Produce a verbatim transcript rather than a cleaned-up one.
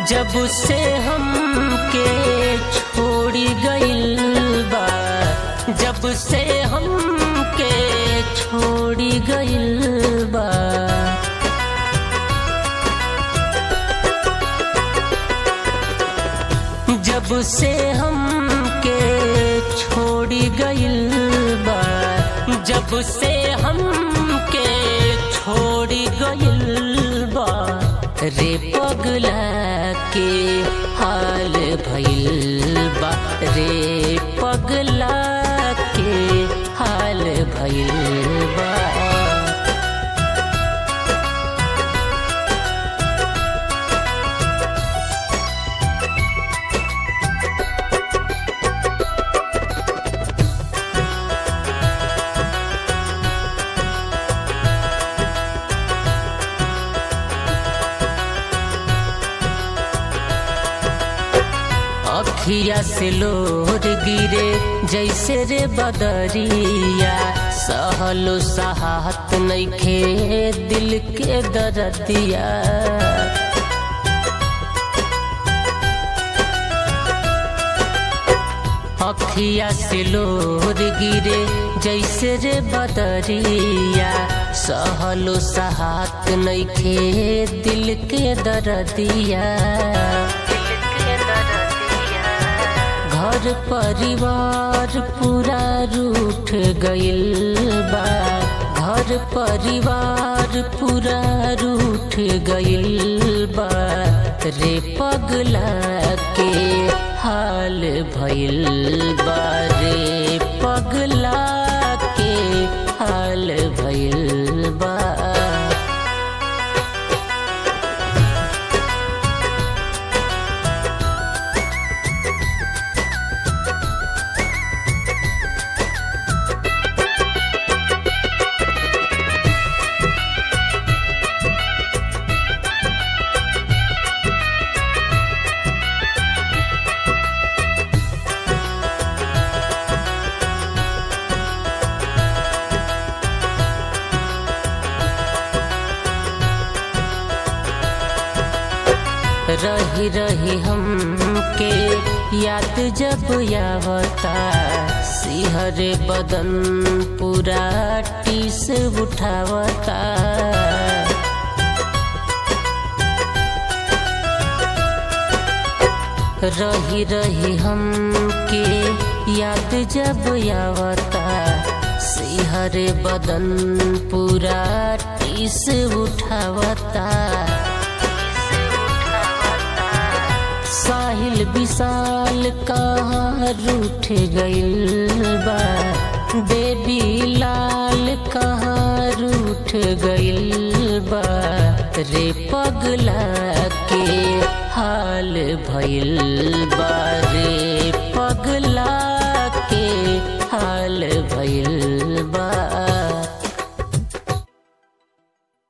जब से हमके छोड़ी गइल बा, जब से हमके छोड़ी गइल बा, जब से हमके छोड़ी गइल बा, जब से हमके छोड़ी गइल बा, रे पगला के हाल भइल बा, रे पगला के हाल भइल बा। अखिया से लोर गिरे जैसे रे बदरिया, सहलो सहात नइखे दिल के दर्दिया। अखिया से लोर गिरे जैसे रे बदरिया, सहलो सहात नइखे दिल के दर्दिया। घर परिवार पूरा रूठ गइल बा, घर परिवार पूरा रूठ गइल बा, रे पगला के हाल भइल बा, रे पगला के हाल भइल बा। रही रही हमके याद जब आवता, सिहरे बदन पूरा टीस उठावता। रही रही हमके याद जब आवता, सिहरे बदन पूरा टीस उठावता। साहिल विशाल कहाँ रूठ गइल बा, बेबी लाल कहाँ रूठ गइल बा, रे पगला के हाल भइल बा।